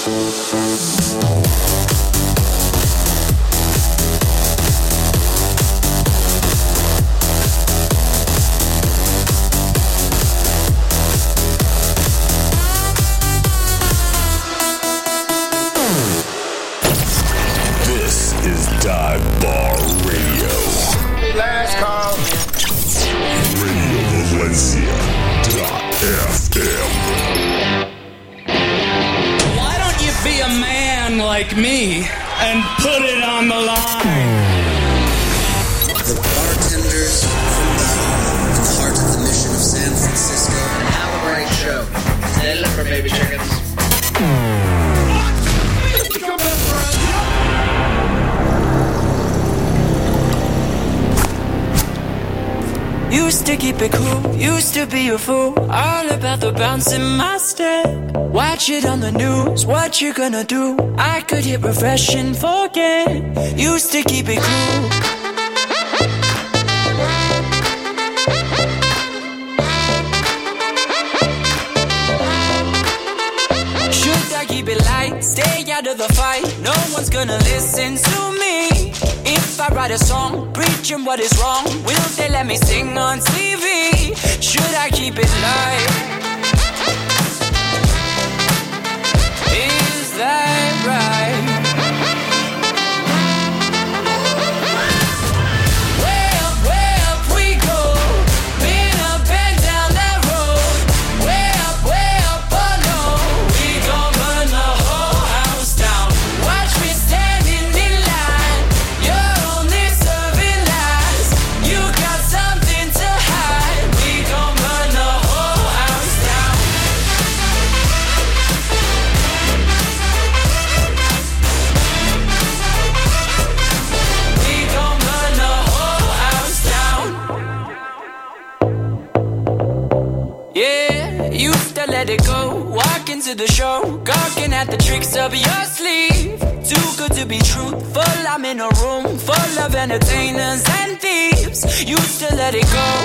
Like me and put it on the line. The bartenders from the heart of the mission of San Francisco. Have a great show. Stay lit for baby chickens. Used to keep it cool, used to be a fool, all about the bounce in my step. Watch it on the news, what you gonna do? I could hit refresh and forget. Used to keep it cool. Should I keep it light, stay out of the fight? No one's gonna listen to me. If I write a song, preaching what is wrong, will they let me sing on TV? Should I keep it light? Is that right? Way up we go. Been up and down that road. Way up, oh no. We gon' burn the whole house down. Watch me standing in line. You're only serving lies. You got something to hide. We gon' burn the whole house down. We gon' burn the whole house down. Yeah, used to let it go. Walk into the show, gawking at the tricks up your sleeve. Too good to be truthful. I'm in a room full of entertainers and thieves. Used to let it go.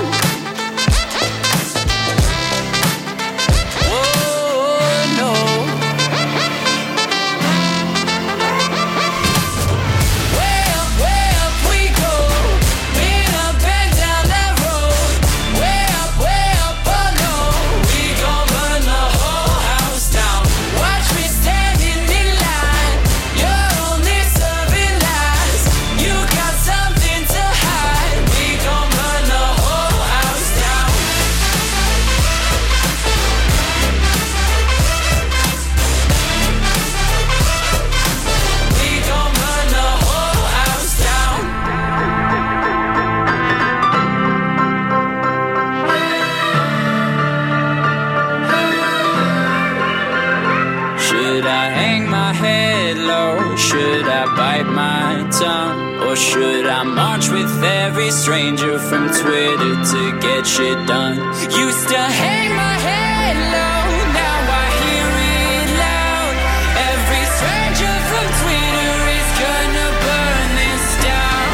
Oh no. Way up we go. Been up and down that road. Way up, oh no. We gon' burn the whole house down. Watch me standing in line. You're only serving lies. You got something to hide. We gon' burn the whole house down. We gon' burn the whole house down. Should I hang my head low? Should I bite my tongue? Or should I march with every stranger from Twitter to get shit done? Used to hang my head low, now I hear it loud. Every stranger from Twitter is gonna burn this down.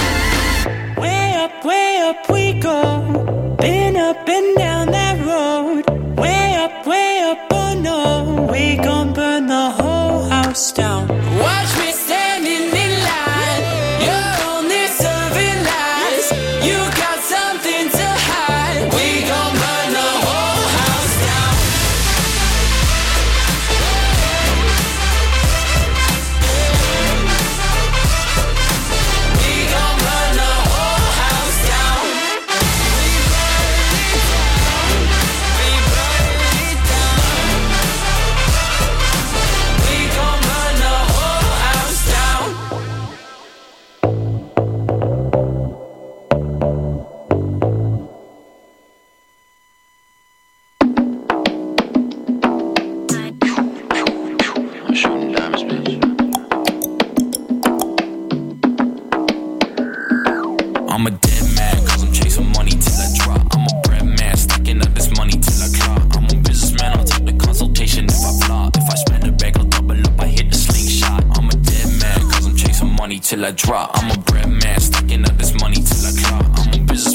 Way up we go. Been up and down that road. Way up, oh no. We gon' burn the whole house down. Watch me standing in line. You're only serving lies. You got something to hide. We gon' burn the whole house down. We gon' burn the whole house down. We burn it down. We gon' burn the whole house down. I'm shooting diamonds, bitch. I'm a dead man, cause I'm chasing money till I drop. I'm a bread man, stacking up this money till I clock. I'm a businessman, I'll take the consultation if I flop. If I spend a bag, I'll double up, I hit the slingshot. I'm a dead man, cause I'm chasing money till I drop. I'm a bread man, stacking up this money till I clock. I'm a businessman.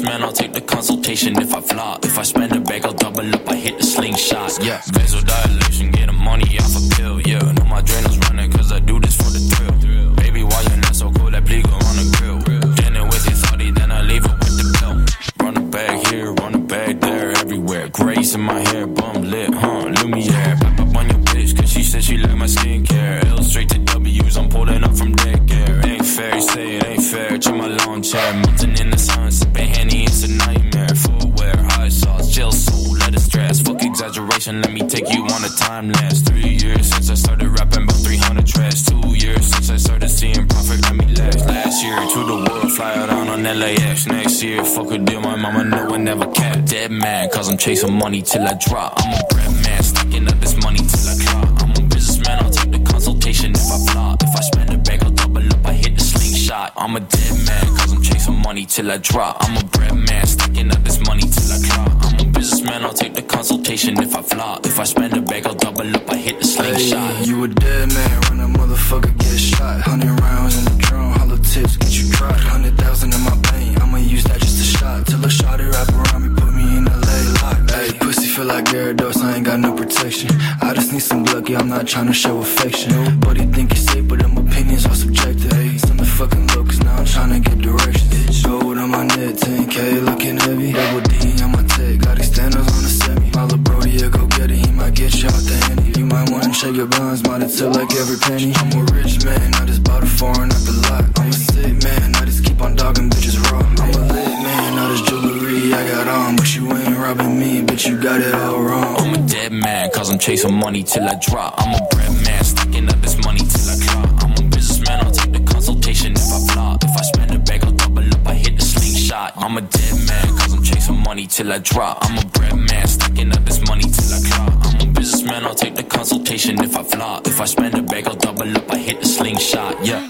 businessman, I'll take the consultation if I flop. If I spend a bag, I'll double up, I hit the slingshot. Yeah, vasodilation, get the money off a pill. Yeah, know my adrenals running, cause I do this for the thrill. Baby, why you not so cool? That pliego on the grill. Dinner with your thotty, then I leave it with the pill. Run a bag here, run a bag there, everywhere. Grace in my hair, bum lit, Lumiere. Pop up on your bitch, cause she said she like my skincare. L straight to W's, I'm pulling up from daycare. Ain't fair, you say it ain't fair. Check my lawn chair, melting in the sun, sipping Henny, it's a nightmare. Footwear, hot sauce, gel soul, let it stress. Fuck exaggeration, let me take you on a time lapse. 3 years since I started rapping, about 300 tracks. 2 years since I started seeing profit, let me last. Last year to the world, fly out on LAX. Next year, fuck a deal, my mama know I never capped. Dead man, cause I'm chasing money till I drop. I'm a bread man, stacking up this money till I clock. I'm a businessman, I'll take the consultation if I flop. If I spend a bag, I'll double up, I hit the slingshot. I'm a dead man, cause I'm chasing money till I drop. I'm a bread man, stacking up this money till I clock. I'm a businessman, I'll take the consultation if I flop. If I spend a bag, I'll double up, I hit the slingshot. Hey, you a dead man when a motherfucker get shot. 100 rounds in the drum, hollow tips get you dropped. 100,000 in my bank, I'ma use that just a shot. Till a shawty wrap around me, put me in LA lock. Hey, pussy feel like Gyarados, I ain't got no protection. I just need some luck, yeah, I'm not trying to show affection. Nobody think it's safe, but them opinions are subjective. Hey, send the fucking low, cause now I'm trying to get directions. Gold on my neck, 10K looking heavy. Double D on my tech, got extenders on the semi. My little brody, yeah, go get it, he might get you out the handy. You might wanna check your bonds, might have tip like every penny. I'm a rich man, I just bought a foreign at the lot. I'm a sick man, I just keep on dogging bitches raw. I'm a lit man, all this jewelry I got on, but you ain't robbing me, bitch, you got it all wrong. I'm a dead man, cause I'm chasing money till I drop. I'm a bread man, stacking up this money till I clock. I'm a businessman, I'll take the consultation if I flop. If I spend a bag, I'll double up, I hit the slingshot. I'm a dead man, cause I'm chasing money till I drop. I'm a bread man, stacking up this money till I clock. I'm a businessman, I'll take the consultation if I flop. If I spend a bag, I'll double up, I hit the slingshot, yeah.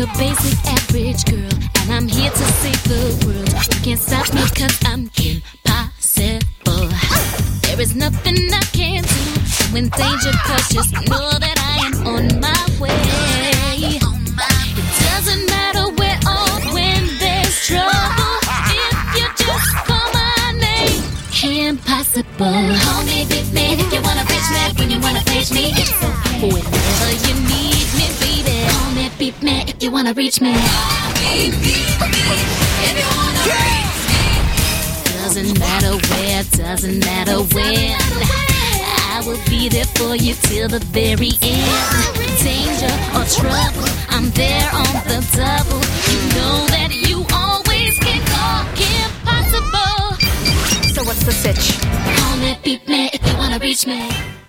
your basic average girl, and I'm here to save the world. You can't stop me 'cause I'm impossible. There is nothing I can't do. When danger comes, just know that I am on my way. It doesn't matter where or when there's trouble. If you just call my name, impossible. Call me, beat me if you wanna reach me. When you wanna face me, it's okay. Whenever you need me, baby. Call me, beat me if you wanna reach me. Call me, beat me if you wanna reach me. Doesn't matter where, doesn't matter when. I will be there for you till the very end. Danger or trouble, I'm there on the double. You know that you always can call impossible. So what's the sitch? Call me, beat me if you wanna reach me.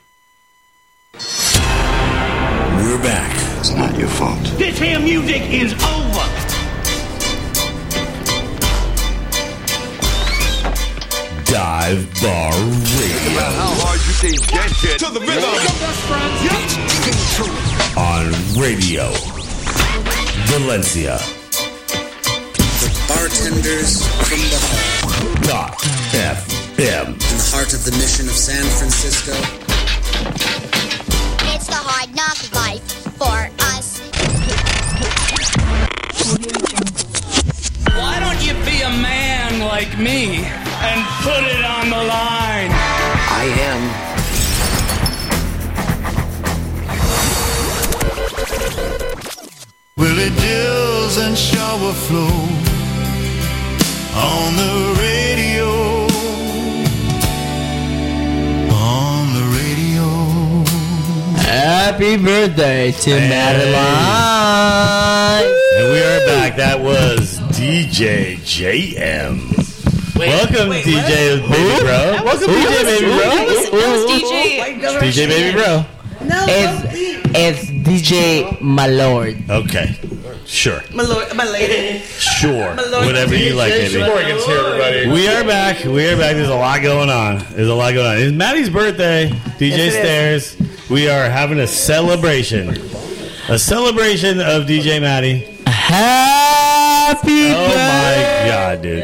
We're back. It's not your fault. This here music is over. Dive Bar Radio. How hard you can get hit. To the rhythm. On radio. Valencia. The bartenders from the hall. .fm. In the heart of the mission of San Francisco. It's the hard knock life for us. Why don't you be a man like me and put it on the line? I am. Willie Dills and shower flow on the radio. On the radio. Happy birthday to Madeline. And we are back. That was DJ JM. Welcome, DJ Baby Bro. Welcome, DJ Baby Bro. That was DJ. DJ Baby Bro. No, it's DJ My Lord. Okay. Sure. my lady. Sure. My Lord. Whatever you like, baby. Morgan's here, everybody. We are back. There's a lot going on. It's Maddie's birthday. DJ Stairs. We are having a celebration. A celebration of DJ Maddie. Happy Oh my God, dude.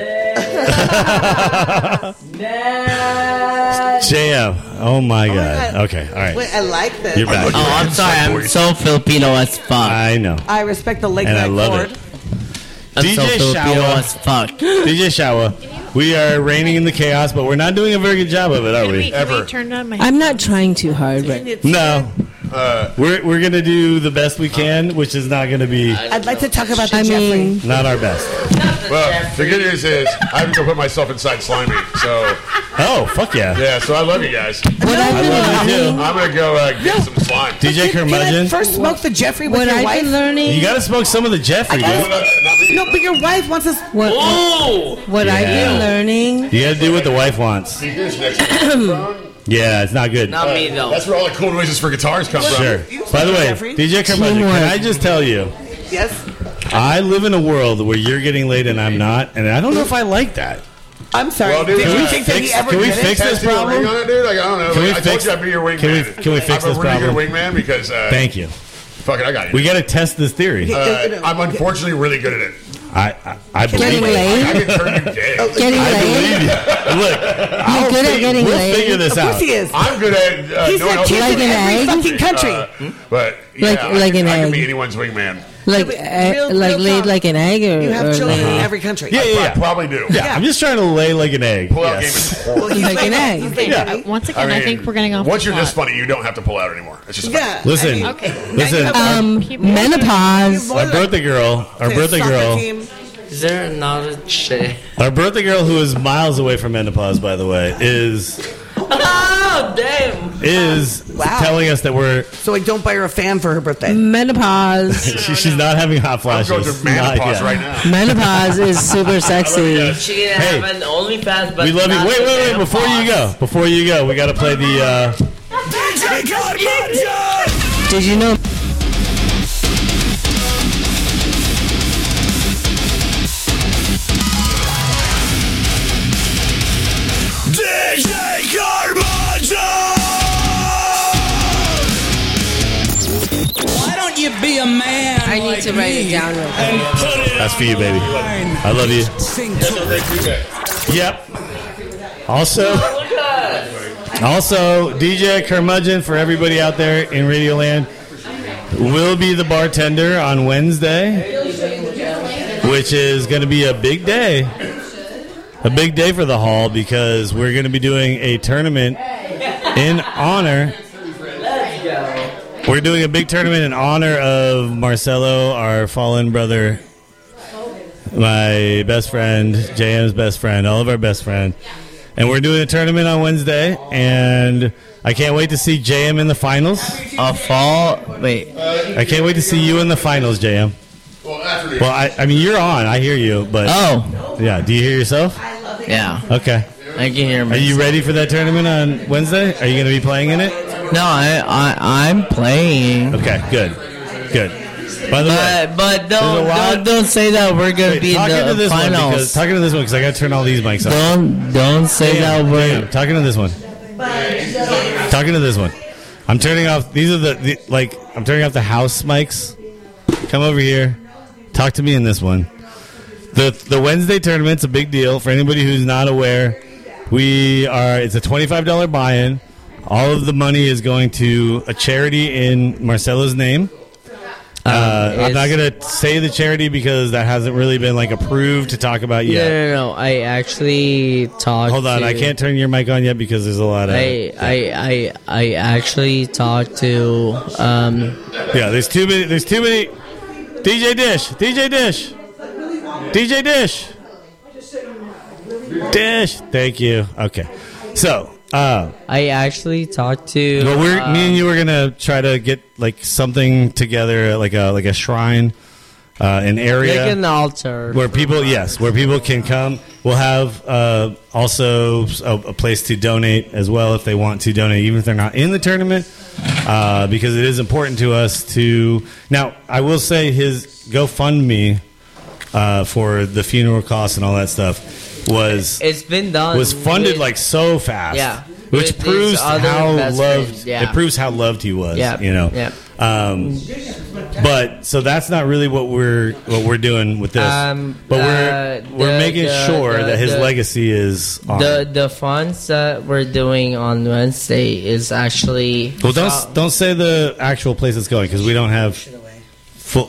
JM. Oh my God. Okay. All right. Wait, I like this. You're back. Oh, I'm sorry. I'm so Filipino as fuck. I know. I respect the leg And I love chord. it. I'm DJ so Filipino Shawa. as fuck. DJ Shawa. We are reigning in the chaos, but we're not doing a very good job of it, are we? Ever. I'm not trying too hard, but No. We're gonna do the best we can, which is not gonna be I'd like to talk about the I Jeffrey. mean, not our best. Well, the good news is I have to go put myself inside Slimy. So, Oh, fuck yeah. yeah, so I love you guys. what I've I been love you learning, too. I'm going to go get some slime. DJ Can I Curmudgeon. first smoke the Jeffrey with what your I've wife? been learning, You gotta smoke some of the Jeffrey, dude. No, but your wife wants us. what I've Yeah. been learning. You gotta do what the wife wants. See this next to Yeah, it's not good. Not me though. That's where all the cool noises for guitars come from. Sure. By the way, Jeffrey? DJ Curmudgeon, can I just tell you, Yes. I live in a world where you're getting laid and I'm not, and I don't know if I like that. I'm sorry. Well, dude, Did can you we think that he fix- ever can we did it? fix this Tattoo a problem? ring on it, dude? Like, I don't know. Can we I told fix- you I'd be your wingman. can we fix I'm this a really problem? good wingman because Thank you. fuck it, I got you. We gotta test this theory. I'm unfortunately really good at it. I believe Getting it. laid? I can turn you gay. Getting I laid. believe you. Look, You're good at getting we'll laid. figure this Of course out. he is. I'm good at He's no one got else. kids Like in an every egg? fucking country. But Like yeah, an I can egg. be anyone's wingman. Like, real laid talk. like an egg, or You have or children like, in every country. Yeah, yeah, I yeah. probably do. Yeah, I'm just trying to lay like an egg. Pull out Yes. game is horrible. Well, he's Like an egg. He's Yeah. Once again, I, mean, think we're getting off. Once the you're this plot. funny, you don't have to pull out anymore. It's just Yeah. Listen, Okay. listen. menopause. Our birthday girl, Is there another shit? our birthday girl who is miles away from menopause, by the way, is Oh damn! Wow. telling us that we're So I don't buy her a fan for her birthday. Menopause. she's not having hot I'm flashes. going to Not menopause yet. right now. Menopause is super sexy. She can Hey. have an OnlyFans, but We love you. not Wait, the wait, wait! Before you go, we got to play the. Did you know? Why don't you be a man I need like to write it me down real quick. and put it That's on for you, baby. line. I love you. Sing to it. Yep. Also, DJ Curmudgeon, for everybody out there in Radioland, will be the bartender on Wednesday, which is going to be a big day. A big day for the hall because we're going to be doing a tournament in honor. We're doing a big tournament in honor of Marcelo, our fallen brother, my best friend, JM's best friend, all of our best friend. And we're doing a tournament on Wednesday, and I can't wait to see JM in the finals. I can't wait to see you in the finals, JM. Well, I mean, you're on. I hear you, but yeah. Do you hear yourself? Yeah. Okay. I can hear myself. Are you ready for that tournament on Wednesday? Are you going to be playing in it? No, I'm playing. Okay, good. By the way, but don't say that we're gonna be in the finals. Talking to this one because I got to turn all these mics off. Don't say that we're talking to this one. Talking to this one. I'm turning off. These are I'm turning off the house mics. Come over here. Talk to me in this one. The Wednesday tournament's a big deal for anybody who's not aware. It's a $25 buy-in. All of the money is going to a charity in Marcelo's name. I'm not going to say the charity because that hasn't really been approved to talk about yet. No. I actually talked. Hold on, I can't turn your mic on yet because there's a lot of. I actually talked to. Yeah, there's too many. DJ Dish. Thank you. Okay, so. I actually talked to. Well, me and you were gonna try to get something together, like a shrine, an area, like an altar, where people can come. We'll have also a place to donate as well if they want to donate, even if they're not in the tournament, because it is important to us to. Now, I will say his GoFundMe for the funeral costs and all that stuff. It's been done. Was funded so fast. Yeah. Which proves how loved. Yeah. It proves how loved he was. Yeah. Yeah. But so that's not really what we're doing with this. But we're making sure that his legacy is on. The funds that we're doing on Wednesday is actually. Well, don't say the actual place it's going because we don't have full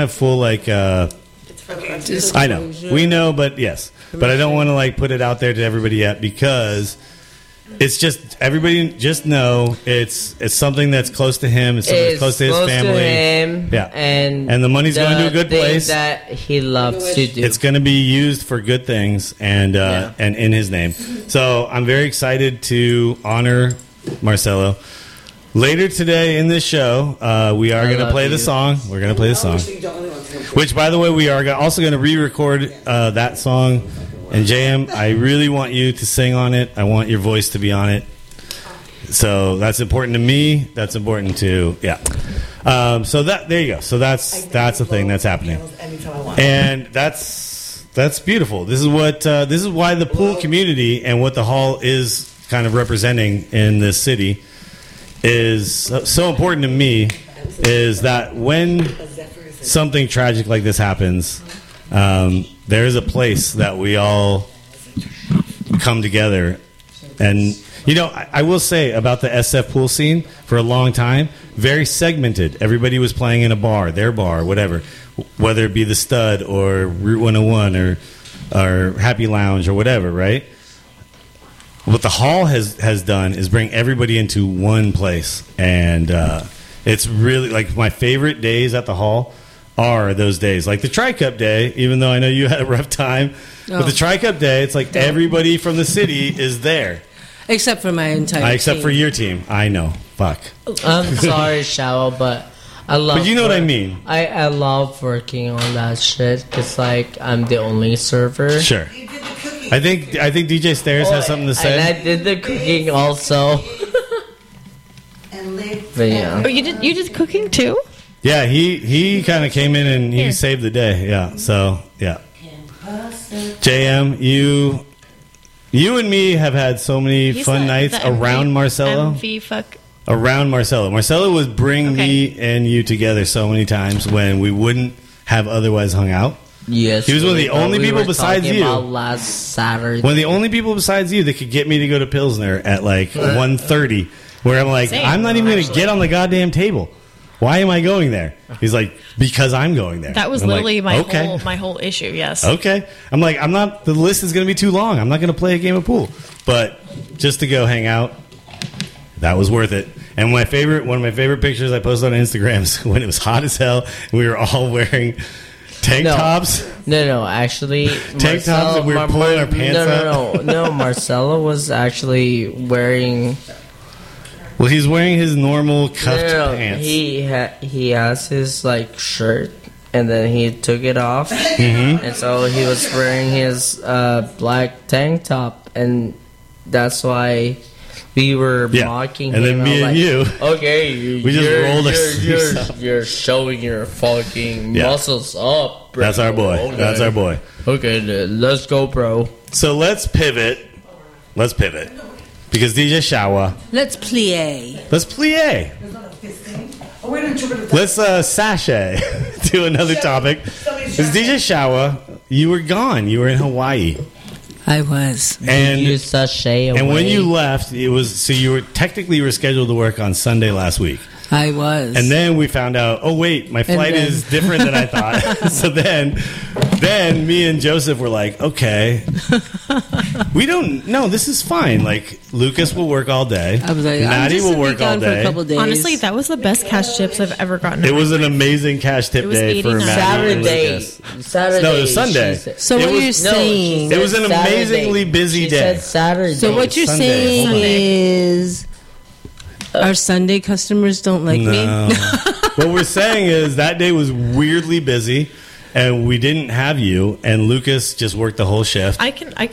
I know. We know, but yes. But I don't want to put it out there to everybody yet because it's just everybody just know it's something that's close to him. It's something that's close to his family. To him, yeah, and the money's going to a good place that he loves to do. It's going to be used for good things and in his name. So I'm very excited to honor Marcelo. Later today in this show, we are going to play the song. We're going to play the song. Which, by the way, we are also going to re-record that song. And JM, I really want you to sing on it. I want your voice to be on it. So that's important to me. That's important to so there you go. So that's a thing that's happening, and that's beautiful. This is why the pool community and what the hall is kind of representing in this city is so important to me. Is that when something tragic like this happens, there is a place that we all come together. And, I will say about the SF pool scene for a long time, very segmented. Everybody was playing in a bar, their bar, whatever, whether it be the Stud or Route 101 or Happy Lounge or whatever, right? What the hall has done is bring everybody into one place. And it's really, my favorite days at the hall are those days, like the Tri-Cup day, even though I know you had a rough time. But the Tri-Cup day, it's everybody from the city is there. Except for my entire team. Except for your team. I know. Fuck. I'm sorry, Shawa, but I love... But you know what I mean. I love working on that shit. It's I'm the only server. Sure. I think DJ Stairs has something to say. And I did the cooking also. But yeah. Oh, you did cooking too? Yeah, he kind of came in and he saved the day. Yeah, so, yeah. JM, you and me have had so many fun nights around Marcelo. MV fuck around Marcelo. Marcelo would bring me and you together so many times when we wouldn't have otherwise hung out. Yes, he was one of the only people besides you. Last Saturday, one of the only people besides you that could get me to go to Pilsner at like 1:30, where I'm like, I'm not even going to get on the goddamn table. Why am I going there? He's like, because I'm going there. That was I'm literally like, my whole issue. Yes. Okay. I'm like, I'm not. The list is going to be too long. I'm not going to play a game of pool. But just to go hang out, that was worth it. And one of my favorite pictures I posted on Instagram is when it was hot as hell. And we were all wearing tank tops. No, actually, tank tops, and we were pulling our pants up. No. Marcelo was actually wearing. Well, he's wearing his normal cuffed pants. He has his like shirt, and then he took it off, and so he was wearing his black tank top, and that's why we were mocking and him. And then me and you, okay, we just rolled our sleeves up. You're showing your fucking muscles up, bro. That's our boy. Okay. That's our boy. Okay, let's go, bro. So let's pivot. Because DJ Shawa. Let's plie. Let's sashay to another topic. Because DJ Shawa, you were gone. You were in Hawaii. I was. And you sashay away. And when you left, it was so you were scheduled to work on Sunday last week. I was. And then we found out, oh wait, my flight is different than I thought. So then me and Joseph were like, okay, we don't know. This is fine. Like Lucas will work all day. I was like, Maddie will work all day. For a couple days. Honestly, that was the best cash tips I've ever gotten. It was an amazing cash tip day for Maddie and Lucas. Saturday. No, it was Sunday. So what you're saying? It was an amazingly busy day. Said Saturday. So what you're saying is. Our Sunday customers don't like me? What we're saying is that day was weirdly busy, and we didn't have you, and Lucas just worked the whole shift. I'm not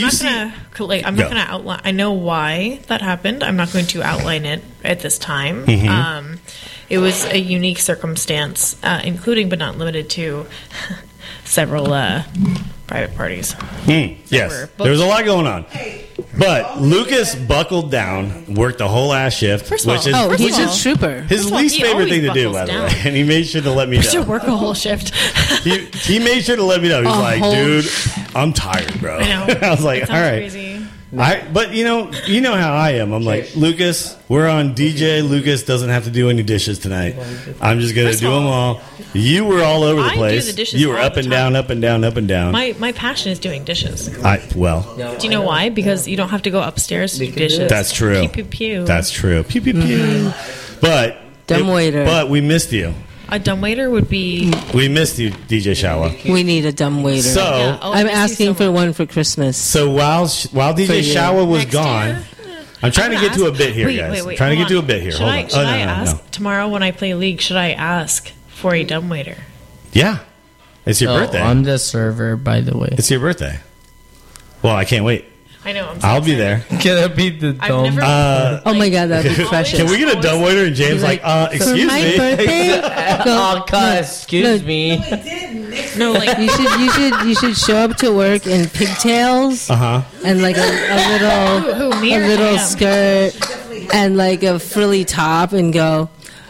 gonna outline. I know why that happened. I'm not going to outline it at this time. Mm-hmm. It was a unique circumstance, including but not limited to several private parties. Yes, there was a lot going on. But Lucas buckled down, worked the whole ass shift, he's a trooper. His least favorite thing to do, by the way. And he made sure to let me know. To work a whole shift. he made sure to let me know. He's like, dude, I'm tired, bro. I know. I was like, all right. Crazy. But you know how I am. I'm like, Lucas, we're on DJ. Lucas doesn't have to do any dishes tonight. I'm just gonna do them all. You were all over the place. Do the dishes you were up and down, up and down, up and down. My passion is doing dishes. Do you know why? Because you don't have to go upstairs to do dishes. That's true. Pew pew pew. That's true. Pew pew pew. But dumbwaiter. But we missed you. A dumbwaiter would be. We missed you, DJ Shawa. We need a dumbwaiter. So I'm asking for one for Christmas. So while DJ Shawa was gone, I'm trying to get to a bit here, guys. Wait, trying to get to a bit here. Should I ask tomorrow when I play League? Should I ask for a dumbwaiter? Yeah, it's your birthday. I'm the server, by the way. It's your birthday. Well, I can't wait. I know. I'll be there. Can I be the dumb? Oh my god, that'd be precious. Can we get a dumbwaiter? And James like, excuse for my me. Birthday? Excuse me. No, like you should show up to work in pigtails. And like a little skirt and like a frilly top and go.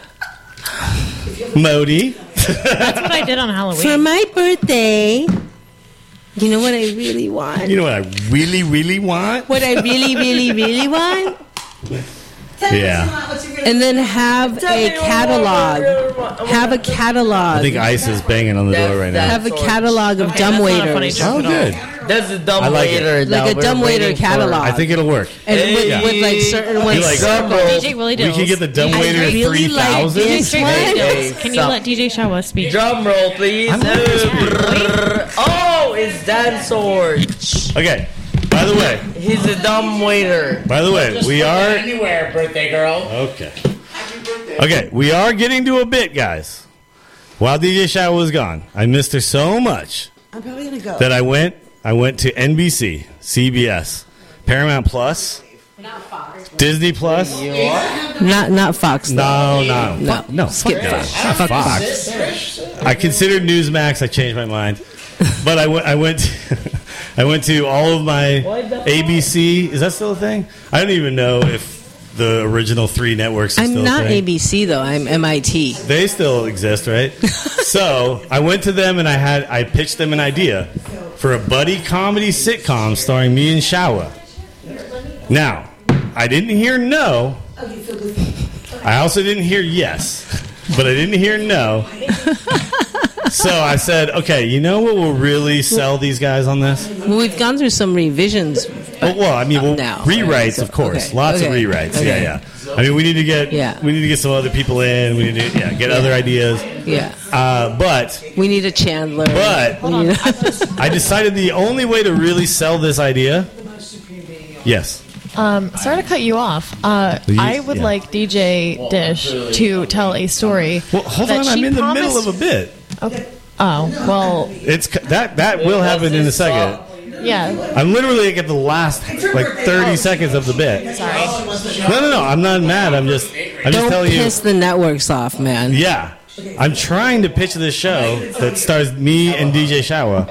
Modi. That's what I did on Halloween. For my birthday. You know what I really want? You know what I really, really want? What I really, really, really want? Yeah. And then have a catalog. Have a catalog. I think Ice is banging on the door right now. Have a catalog of dumbwaiters. Oh, good. That's a dumbwaiter. Like a dumbwaiter catalog. I think it'll work. And with like certain ones. DJ Willie Dills. We can get the dumbwaiter 3000. Can you let DJ Shawa speak? Drum roll, please. Oh, it's Dan Sword. Okay. By the way, he's a dumbwaiter. By the way, we are anywhere, birthday girl. Okay. Okay, we are getting to a bit, guys. While DJ Shawa was gone, I missed her so much. I'm probably gonna go. That I went to NBC, CBS, Paramount Plus, Disney Plus. Not Fox. No. Skip Fuck Fox. I considered Newsmax. I changed my mind, but I went to all of my ABC. Is that still a thing? I don't even know if the original 3 networks. Are I'm still not a thing. ABC though. I'm MIT. They still exist, right? So I went to them and I pitched them an idea for a buddy comedy sitcom starring me and Shawa. Now, I didn't hear no. I also didn't hear yes, but I didn't hear no. So I said, okay, you know what will really sell these guys on this? Well, we've gone through some revisions. Well, I mean, rewrites, of course, lots of rewrites. Okay. Yeah. I mean, we need to get some other people in. We need to get other ideas. Yeah. But we need a Chandler. But I decided the only way to really sell this idea. Yes. Sorry to cut you off. I would like DJ Dish to tell a story. Well, hold on. I'm in the middle of a bit. Okay. Oh, well. It's that will happen in a second. Yeah. I'm literally at the last 30 seconds of the bit. Sorry. No. I'm not mad. I'm just telling you. Don't piss the networks off, man. Yeah. I'm trying to pitch this show that stars me and DJ Shawa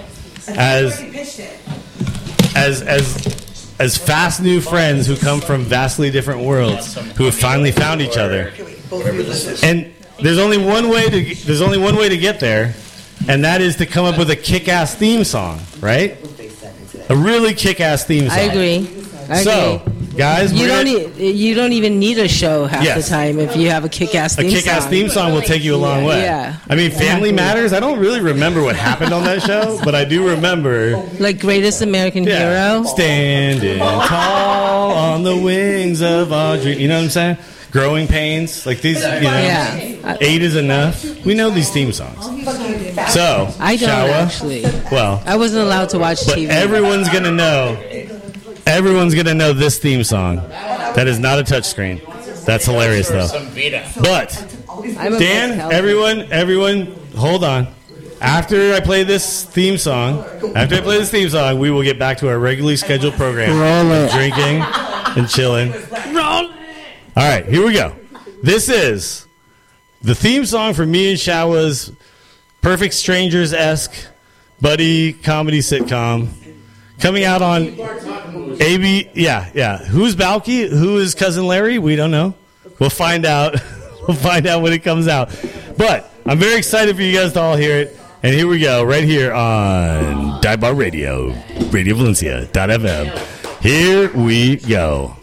as fast new friends who come from vastly different worlds who have finally found each other. And there's only one way to get there, and that is to come up with a kick-ass theme song, right? A really kick-ass theme song. I agree. So, guys, you don't even need a show half the time if you have a kick-ass theme song. A kick-ass theme song will take you a long way. Yeah. I mean, Family Matters, I don't really remember what happened on that show, but I do remember... Like Greatest American Hero? Standing tall on the wings of our dream. You know what I'm saying? Growing Pains. Like these, 8 is enough. We know these theme songs. So, I don't Shawa, actually. Well, I wasn't allowed to watch but TV. everyone's going to know this theme song. That is not a touchscreen. That's hilarious, though. But, Dan, everyone, hold on. After I play this theme song, we will get back to our regularly scheduled program. Roll it. Drinking and chilling. All right, here we go. This is the theme song for me and Shawa's Perfect Strangers-esque buddy comedy sitcom coming out on AB. Yeah. Who's Balky? Who is Cousin Larry? We don't know. We'll find out. We'll find out when it comes out. But I'm very excited for you guys to all hear it. And here we go, right here on Dive Bar Radio, RadioValencia.fm. Here we go.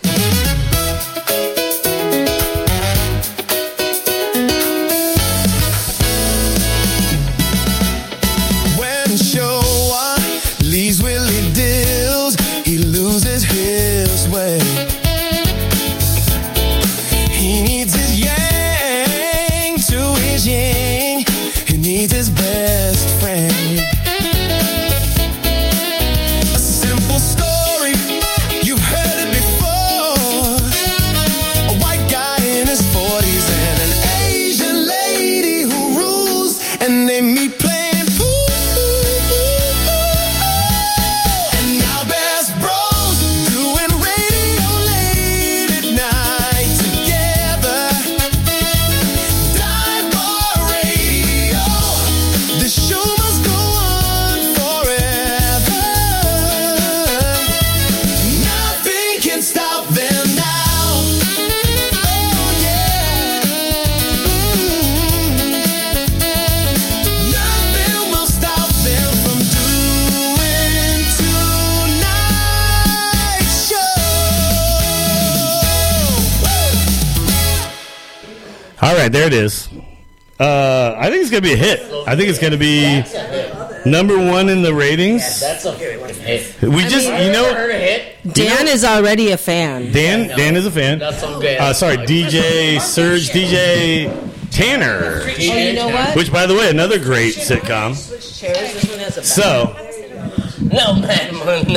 All right, there it is. I think it's going to be a hit. I think it's going to be number 1 in the ratings. That's a hit. We just, heard a hit. Dan is already a fan. Dan is a fan. That's okay. Sorry, DJ Surge, DJ Tanner. Oh, you know what? Which, by the way, another great sitcom. So, No, man.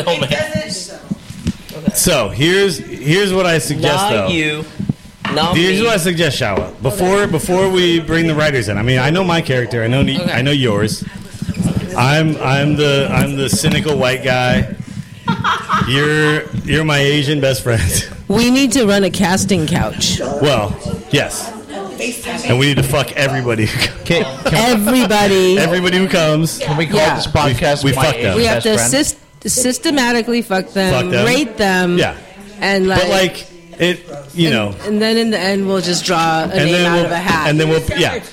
so here's what I suggest, though. Here's what I suggest, Shawa. Before we bring the writers in, I mean, I know my character. I know yours. I'm the cynical white guy. You're my Asian best friend. We need to run a casting couch. Well, yes. And we need to fuck everybody. Everybody who comes. Can we call this podcast? We fuck them. We have to systematically fuck them, rate them. Yeah. And but And then in the end, we'll just draw a name out of a hat. And then we'll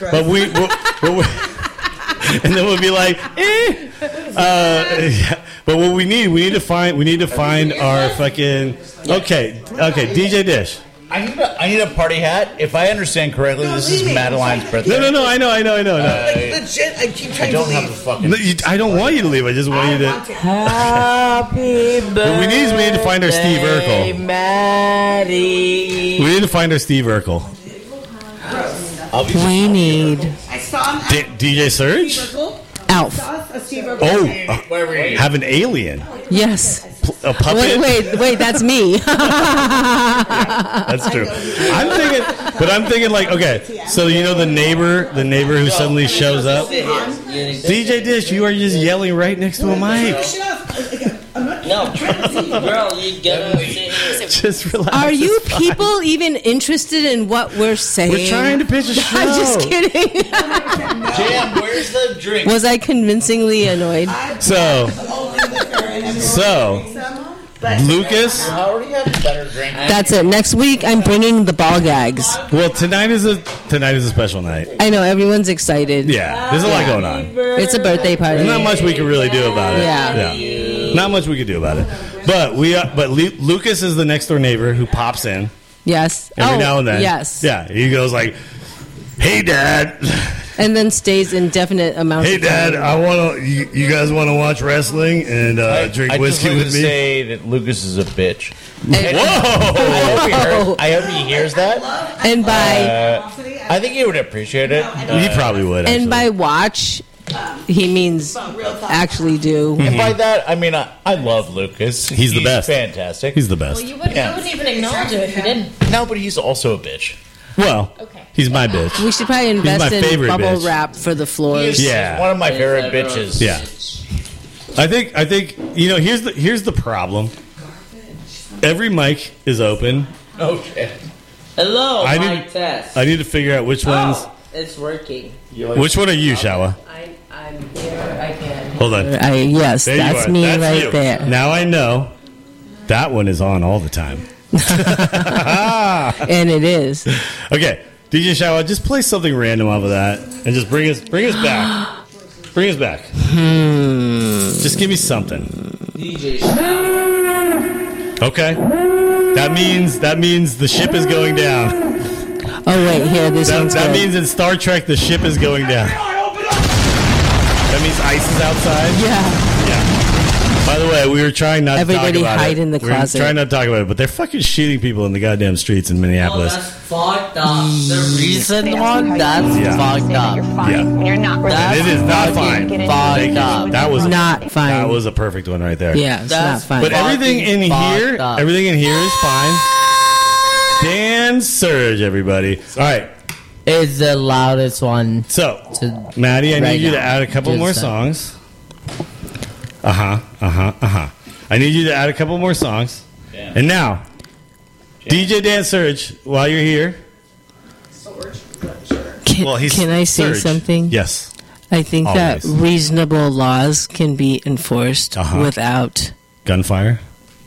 and then we'll be like, But what we need to find our fucking. Okay, DJ Dish. I need a party hat. If I understand correctly, this is Madeline's birthday. No, I know. Legit, I keep trying to leave. I don't want you to leave. I just want you to. Happy birthday. What we need to find our Steve Urkel. Maddie. We need to find our Steve Urkel. We need DJ Surge? Alf. Have an alien. Yes. A puppet? Wait, that's me. That's true. I'm thinking like, okay, so you know the neighbor who suddenly shows up? DJ Dish, you are just yelling right next to a mic. No, girl, you gotta sit here. Just relax. Are you people even interested in what we're saying? We're trying to pitch a show. I'm just kidding. Jam, where's the drink? Was I convincingly annoyed? So, Lucas. I already have a better drink. That's it. Next week, I'm bringing the ball gags. Well, tonight is a special night. I know everyone's excited. Yeah, there's a lot going on. It's a birthday party. There's not much we can really do about it. Yeah. Not much we can do about it. But Lucas is the next door neighbor who pops in. Yes. Every now and then. Yes. Yeah. He goes like, "Hey, Dad." And then stays indefinite amounts Hey, of time. Dad, I want to. You guys want to watch wrestling and drink whiskey with me? I say that Lucas is a bitch. Whoa! I hope he hears that. And by I think he would appreciate it. He probably would. Actually. And by watch, he means actually do. And by that, I mean I love Lucas. He's the best. Fantastic. He's the best. Well, you wouldn't even acknowledge it if you didn't. No, but he's also a bitch. Well, he's my bitch. We should probably invest in bubble bitch. wrap for the floors. He's one of my favorite bitches. Yeah. I think here's the problem. Every mic is open. Okay. Hello, mic test. I need to figure out which ones. It's working. Which one are you, Shawa? I'm here. I can. Hold on. Yes, there that's you are. me That's right you. there. Now I know that one is on all the time. And it is. Okay, DJ Shawa, just play something random off of that and just bring us back. Bring us back. Just give me something. DJ. Okay. That means the ship is going down. Oh wait, here this one's That good. means in Star Trek the ship is going down. That means ice is outside. Yeah. By the way, we were trying not Everybody to talk about it. hide in the We were closet. trying not to talk about it, but they're fucking shooting people in the goddamn streets in Minneapolis. That's fucked up. The recent one, that's fucked up. Yeah. You're not And it is not fine. Thank Fucked you. up. That was Not fine. That was a perfect one right there. Yeah, it's That's not fine. But everything in here, fucked up. everything in here is fine. Dan Surge, everybody. All right. It's the loudest one. So, Maddie, I Right need you to now. add a couple Just more that. songs. I need you to add a couple more songs. Yeah. And now, DJ Dan Surge, while you're here. Can I say Surge. something? Yes. I think that Always. reasonable laws can be enforced without Gunfire?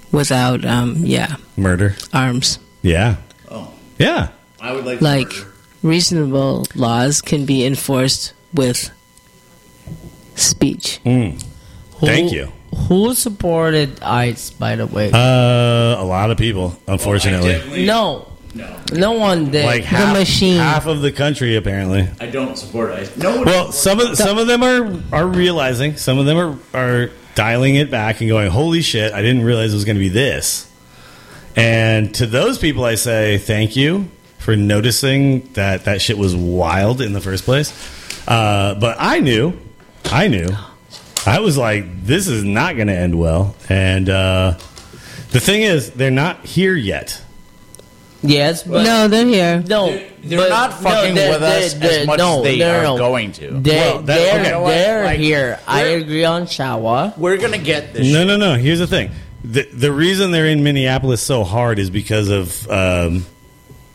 Murder? arms. Yeah. Oh. Yeah. I would Like reasonable laws can be enforced with speech. Thank you. Who supported ICE, by the way? A lot of people, unfortunately. No one did. Like half of the country, apparently. I don't support it. No one. Well, some of them are realizing. Some of them are dialing it back and going, "Holy shit! I didn't realize it was going to be this." And to those people, I say thank you for noticing that shit was wild in the first place. But I knew. I was like, this is not going to end well. And the thing is, they're not here yet. Yes, but No, they're here. no, They're not fucking with us as much as they are going to. They're here. I agree on Shawa. We're gonna get this. No. Here's the thing. The reason they're in Minneapolis so hard is because of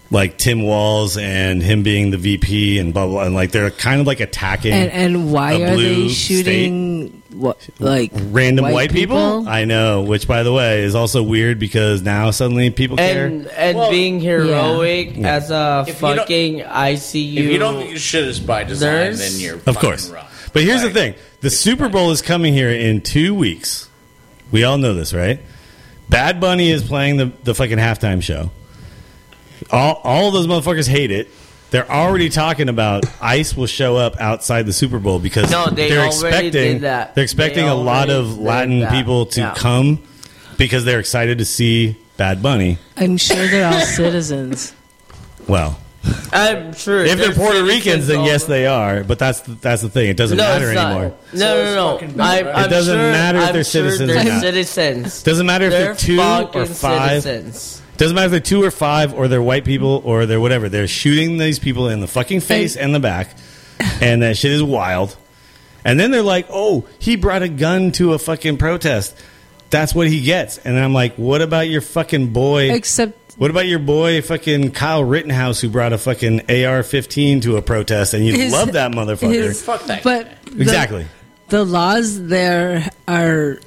like Tim Walz and him being the VP and blah blah, and like they're kind of like attacking. And why a are blue they shooting like random white people? I know, which by the way is also weird because now suddenly people care. And being heroic as a fucking ICU. If you don't think your shit is by design, then you're of course. wrong. But here's the thing: the Super Bowl is coming here in 2 weeks. We all know this, right? Bad Bunny is playing the fucking halftime show. All of those motherfuckers hate it. They're already talking about ICE will show up outside the Super Bowl because they're expecting that. They're expecting a lot of Latin people to come because they're excited to see Bad Bunny. I'm sure they're all citizens. Well, I'm sure if they're Puerto Ricans, then yes, they are. But that's the thing. It doesn't matter anymore. No. It doesn't matter if they're citizens or not. Citizens. Doesn't matter if they're 2 or 5. Citizens. Doesn't matter if they're 2 or 5 or they're white people or they're whatever. They're shooting these people in the fucking face and the back, and that shit is wild. And then they're like, "Oh, he brought a gun to a fucking protest. That's what he gets." And I'm like, "What about your fucking boy? What about your boy, fucking Kyle Rittenhouse, who brought a fucking AR-15 to a protest, and you love that motherfucker?" Fuck that. But exactly. The laws there are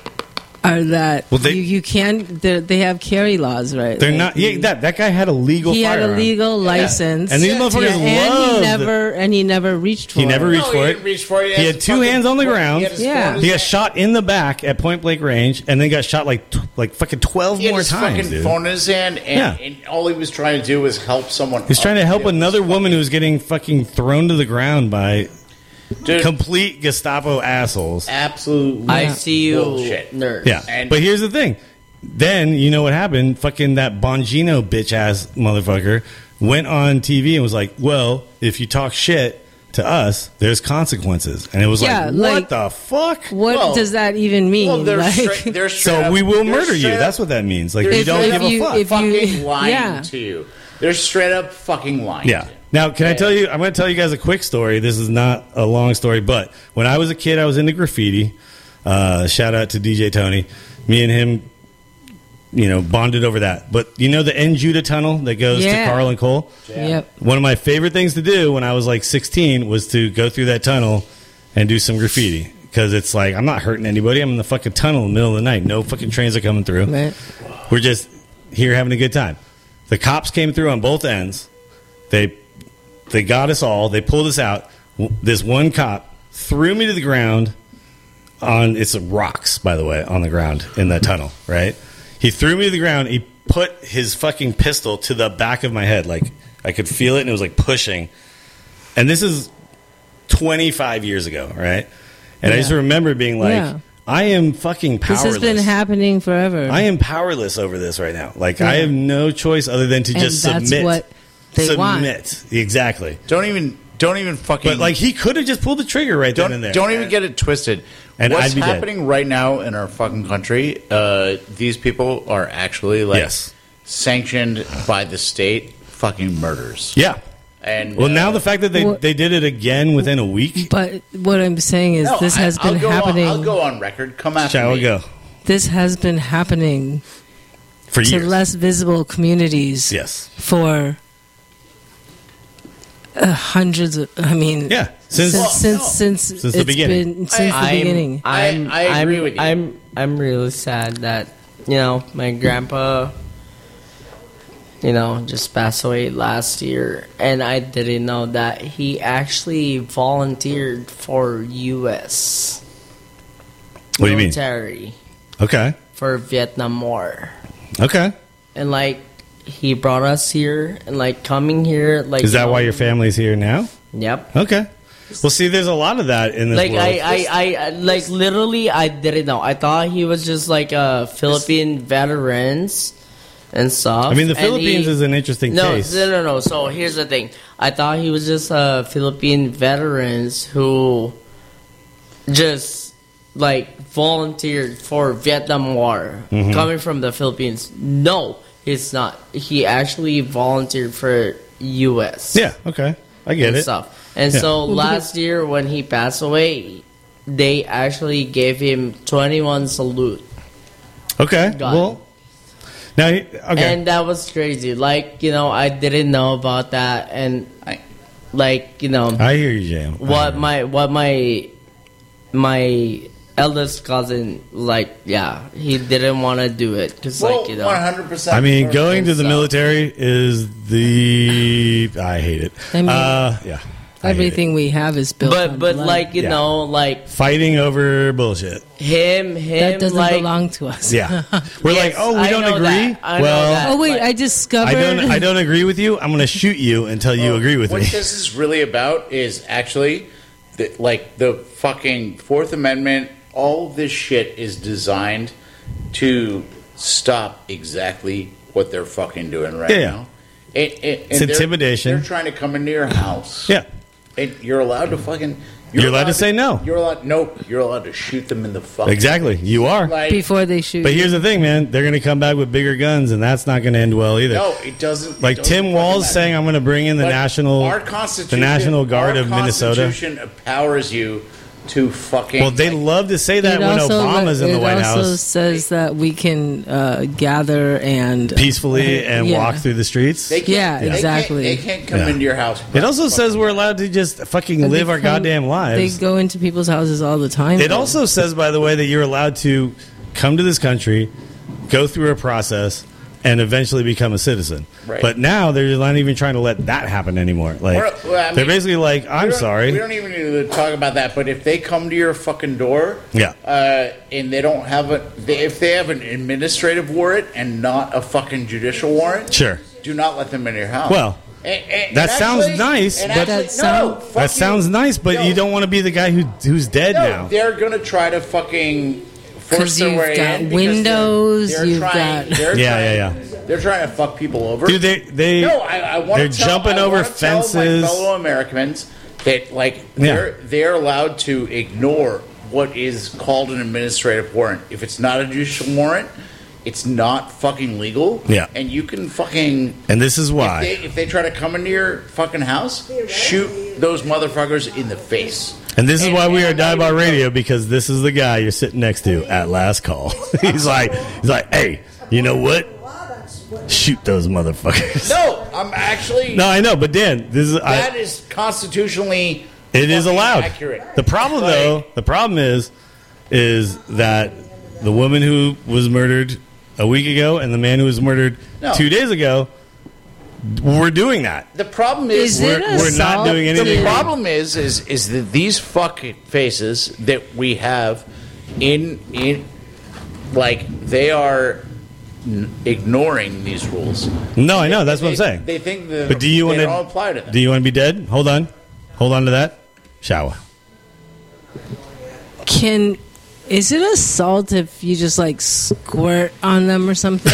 that you can't. They have carry laws, right? They're not. Yeah, that guy had a legal. He firearm. had a legal license, and these motherfuckers and he never reached for it. He never reached for it. He didn't reach for it. He had 2 hands on the ground. He got shot in the back at point blank range, and then got shot like fucking 12 more times. He had his fucking dude. phone in his hand, and all he was trying to do was help someone. He's trying to help another woman who was getting fucking thrown to the ground by complete Gestapo assholes. Absolute ICU bullshit. Nerd. Yeah, but here's the thing. Then you know what happened? Fucking that Bongino bitch ass motherfucker went on TV and was like, "Well, if you talk shit to us, there's consequences." And it was what the fuck? What does that even mean? Well, they're so we will murder you. That's what that means. Like you don't give a fuck. They're fucking lying to you. They're straight up fucking lying. Yeah. Now, can I tell you? I'm going to tell you guys a quick story. This is not a long story, but when I was a kid, I was into graffiti. Shout out to DJ Tony. Me and him, bonded over that. But you know the Judah tunnel that goes to Carl and Cole? Yeah. Yep. One of my favorite things to do when I was like 16 was to go through that tunnel and do some graffiti. Because it's like, I'm not hurting anybody. I'm in the fucking tunnel in the middle of the night. No fucking trains are coming through. Right. We're just here having a good time. The cops came through on both ends. They got us all. They pulled us out. This one cop threw me to the ground it's rocks, by the way, on the ground in that tunnel, right? He threw me to the ground. He put his fucking pistol to the back of my head. Like, I could feel it, and it was like pushing. And this is 25 years ago, right? And I just remember being like, I am fucking powerless. This has been happening forever. I am powerless over this right now. Like, I have no choice other than to just submit. That's what they want. Exactly. Don't even fucking. But like he could have just pulled the trigger right then and there. Don't even get it twisted. And what's I'd be happening right now in our fucking country? These people are actually sanctioned by the state fucking murders. Yeah. And now the fact that they did it again within a week. But what I'm saying is this has been happening. I'll go on record. Come after Shall me. we go? This has been happening for to years. Less visible communities. Yes. For hundreds of. I mean. Yeah. Since the beginning. Since the beginning. I agree with you. I'm really sad that my grandpa. Just passed away last year, and I didn't know that he actually volunteered for U.S. What do you mean? Military. Okay. For Vietnam War. Okay. And he brought us here, and coming here, is that why your family's here now? Yep. Okay. Well, see, there's a lot of that in this world. I literally, I didn't know. I thought he was just Philippine veterans. And stuff. I mean, the Philippines is an interesting case. No. So here's the thing. I thought he was just Philippine veterans who just volunteered for Vietnam War, coming from the Philippines. No, he's not. He actually volunteered for U.S. Yeah. Okay. I get it. Stuff. And so last year when he passed away, they actually gave him 21 salute. Okay. Well. Now, okay. And that was crazy. Like, you know, I didn't know about that, and like, you know, I hear you, Jam. What my eldest cousin, like, yeah, he didn't want to do it because, like, you know, 100%. I mean, going to the military is I hate it. I mean, yeah. Everything we have is built on but blood. like, you know, like fighting over bullshit. Him that doesn't like, belong to us. Yeah. We're like, oh, we don't agree? Well, oh, wait, I discovered. I don't agree with you. I'm going to shoot you until you agree with me. What this is really about is actually, the fucking Fourth Amendment, all of this shit is designed to stop exactly what they're fucking doing right now. It's intimidation. They're trying to come into your house. Yeah. And you're allowed to fucking... You're allowed to say no. You're allowed to shoot them in the fucking... Exactly. You are. Before they shoot. But here's the thing, man. They're going to come back with bigger guns, and that's not going to end well either. No, it doesn't. Like Tim Walz saying, I'm going to bring in the National Guard of Minnesota. Our Constitution empowers you to fucking... Well, they love to say that when Obama's in the White House. It also says that we can gather and... peacefully and walk through the streets. Exactly. They can't come into your house. It also says we're allowed to just fucking live our goddamn lives. They go into people's houses all the time. It also says, by the way, that you're allowed to come to this country, go through a process, and eventually become a citizen. Right. But now they're not even trying to let that happen anymore. Like they're basically like, I'm sorry. We don't even need to talk about that. But if they come to your fucking door, and they don't have if they have an administrative warrant and not a fucking judicial warrant, sure, do not let them into your house. Well, that sounds nice, but that sounds nice. But you don't want to be the guy who's dead now. They're gonna try to fucking. Because you've got windows, you've got... They're trying to fuck people over. Dude, I want they're jumping over fences. My fellow Americans that, like, they're allowed to ignore what is called an administrative warrant. If it's not a judicial warrant, it's not fucking legal. Yeah. And you can fucking... And this is why. If they try to come into your fucking house, shoot those motherfuckers in the face. And this is why we are Dive Bar Radio, because this is the guy you're sitting next to at last call. he's like, hey, you know what? Shoot those motherfuckers. No, I'm actually... No, I know, but Dan, that is constitutionally... It is allowed. Accurate. The problem, is that the woman who was murdered a week ago and the man who was murdered 2 days ago, we're doing that. The problem is we're not doing anything. The problem is that these fucking faces that we have in like they are ignoring these rules. No, I know. That's what I'm saying. They think that but do you they don't apply to them. Do you want to be dead? Hold on to that. Shower. Is it assault if you just like squirt on them or something?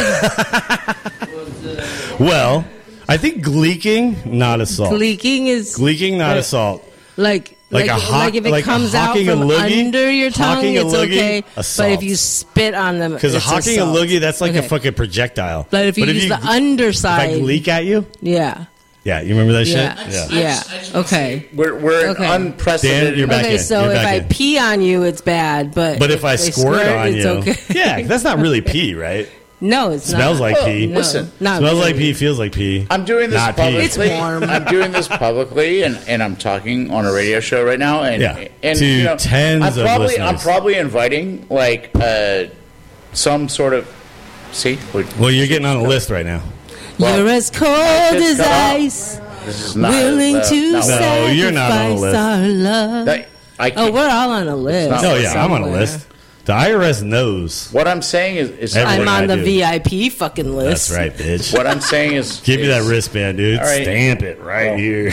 Well, I think gleeking, not assault. Gleeking, not assault. Like if it comes out from under your tongue, it's okay. Assault. But if you spit on them, because hawking a loogie, that's like a fucking projectile. But if you use the underside, if I gleek at you, yeah, you remember that shit? Yeah. Okay. We're unprecedented. Dan, you're back in. So if I pee on you, it's bad. But if I squirt on you, okay. Yeah, that's not really pee, right? No, it's not. Smells like pee. Listen, smells like pee, feels like pee. I'm doing this publicly. It's warm. I'm doing this publicly, and I'm talking on a radio show right now. And to tens of listeners. I'm probably inviting like some sort of. See, well, you're getting on a list right now. You're as cold as ice. This is not willing to no, you're not on a list. Our love. We're all on a list. Oh yeah, I'm on a list. The IRS knows. What I'm saying is I'm on the VIP fucking list. That's right, bitch. What I'm saying is... Give me that wristband, dude. Right. Stamp it right here.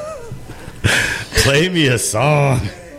Play me a song.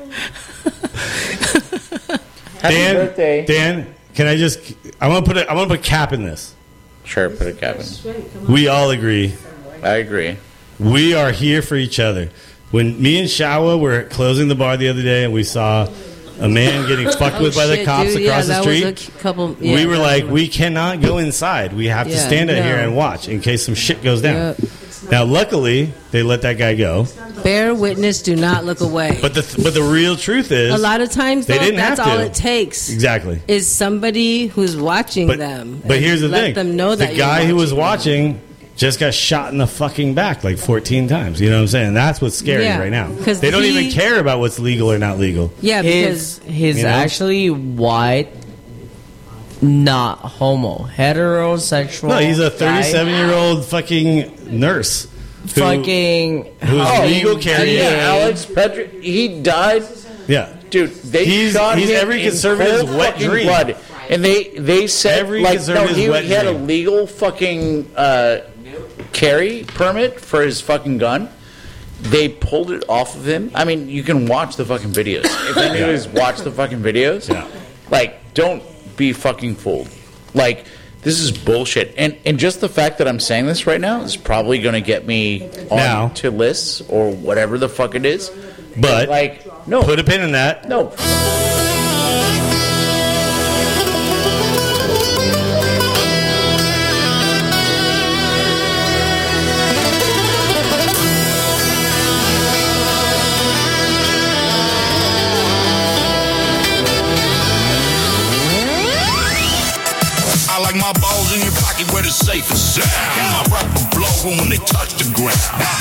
Happy birthday. Dan, can I just... I want to put a cap in this. Sure, put a cap in. We all agree. I agree. We are here for each other. When me and Shawa were closing the bar the other day and we saw... a man getting fucked with by the cops across the street. We were like, we cannot go inside. We have to stand out here and watch in case some shit goes down. Now, luckily, they let that guy go. Bear witness, do not look away. But the real truth is, a lot of times, they though, didn't that's have to. all it takes. Exactly. Is somebody who's watching them. But here's the let thing: them know that the guy who was watching just got shot in the fucking back like 14 times. You know what I'm saying? That's what's scary right now. because They don't even care about what's legal or not legal. Yeah, because he's actually white, not homo, heterosexual. No, he's a guy. 37-year-old fucking nurse. Who's legal carrying. Yeah, Alex Pedri, he died. Yeah, dude, they shot he's him every in conservative's cold wet fucking dream. blood. And they said Every like no, conservative's he wet had a dream. legal fucking carry permit for his fucking gun. They pulled it off of him. I mean, you can watch the fucking videos. If anybody's watched the fucking videos, like, don't be fucking fooled. Like, this is bullshit. And just the fact that I'm saying this right now is probably going to get me on to lists or whatever the fuck it is. But like, no, put a pin in that. No. I like my balls in your pocket where the safe is sound. My rubber blow when they touch the ground.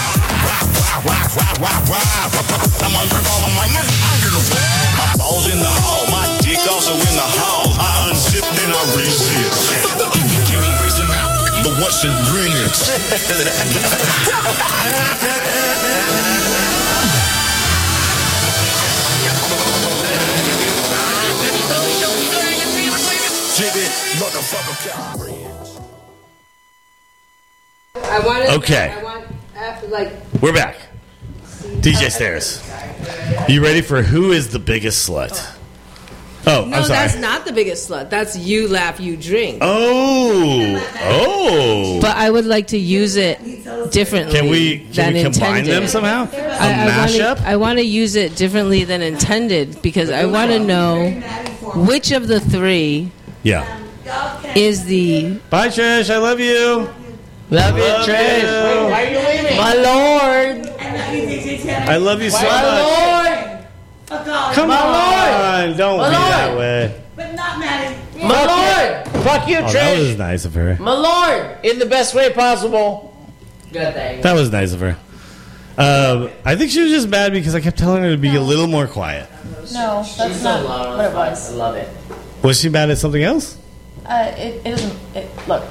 I'm on all of my My balls in the hall, my dick also in the hall. I unzip and I re-zip. Give me reason out, but what's the I want Okay. like We're back. DJ Stairs. You ready for who is the biggest slut? Oh, no, I'm sorry. that's not the biggest slut. That's you laugh, you drink. Oh. But I would like to use it differently. Can we combine intended. them somehow? A mashup? I want to use it differently than intended because I want to know which of the three is the... Bye, Trish. I love you. Love you, Trish. you. Wait, why are you leaving? My lord. I love you so My much. lord. Come My on. lord. Don't My be lord. that way. But not Maddie. My lord. Fuck you, Oh, Trish. that was nice of her. My lord. In the best way possible. Good thing. That was nice of her. I think she was just mad because I kept telling her to be a little more quiet. No, that's not what it was. I love it. Was she mad at something else? It doesn't. Look,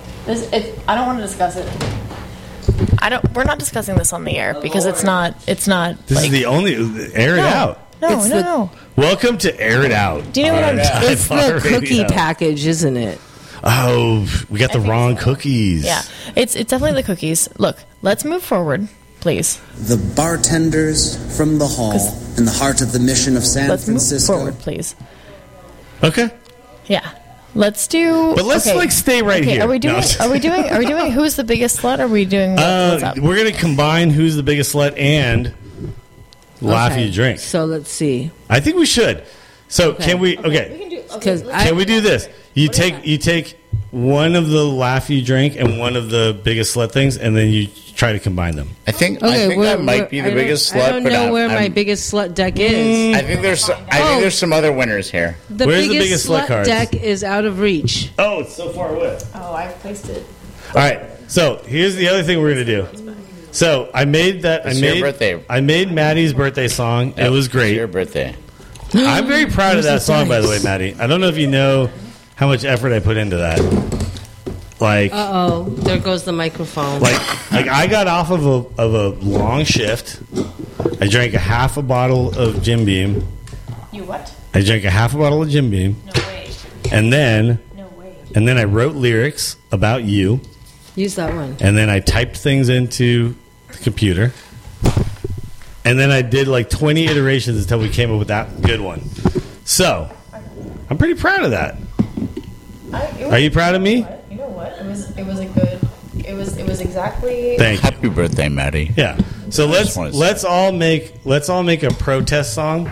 I don't want to discuss it. We're not discussing this on the air because it's not. It's not. This is the only air it out. No. Welcome to Air It Out. Do you know what I'm saying? It's the cookie package, isn't it? Oh, we got the wrong cookies. Yeah, it's definitely the cookies. Look, let's move forward, please. The bartenders from the hall in the heart of the mission of San Let's Francisco. move forward, please. Okay. Yeah. Let's do. But let's stay right here. Are we doing? No. Are we doing? Who's the biggest slut? Are we doing? What's up? We're gonna combine who's the biggest slut and laugh you drink. So let's see. I think we should. So can we? Okay. Can we do this? You take one of the laugh you drink and one of the biggest slut things, and then you try to combine them. I think that might be the biggest slut. I don't know where my biggest slut deck is. I think there's some other winners here. The Where's the biggest biggest slut slut cards? deck is out of reach. Oh, it's so far away. Oh, I've placed it. All right. So here's the other thing we're gonna do. So I made that. It's your birthday. I made Maddie's birthday song. It was great. It's your birthday. I'm very proud of Where's that the song, by the way, dice? Maddie. I don't know if you know how much effort I put into that. Like, There goes the microphone. like I got off of a long shift. I drank a half a bottle of Jim Beam. You what? I drank a half a bottle of Jim Beam. No way. And then, No way. and then I wrote lyrics about you. Use that one. And then I typed things into the computer. And then I did like 20 iterations until we came up with that good one. So, I'm pretty proud of that. Are you proud of me? You know what? It was a good. It was exactly. Thank you. Happy birthday, Maddie. Yeah. So let's all make a protest song.